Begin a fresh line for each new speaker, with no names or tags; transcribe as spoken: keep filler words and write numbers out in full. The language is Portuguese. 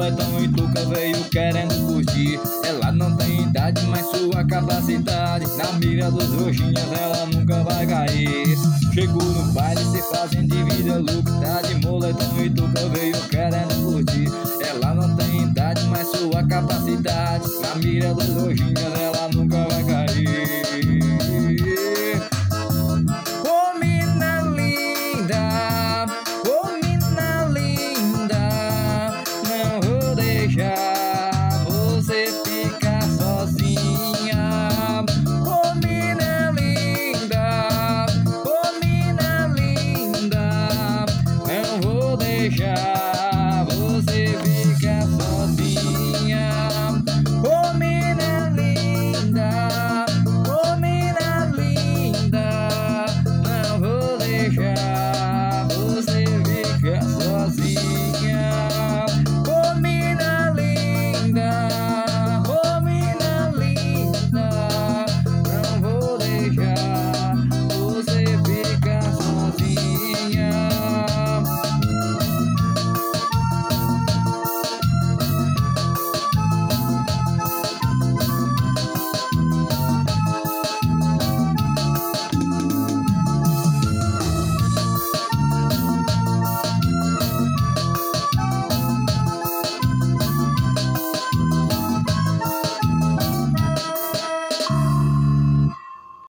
moletom e touca veio querendo curtir. Ela não tem idade, mas sua capacidade na mira dos rojinhas ela nunca vai cair. Chegou no baile se fazendo de vida louca, tá de moletom e touca veio querendo curtir. Ela não tem idade, mas sua capacidade na mira dos rojinhas ela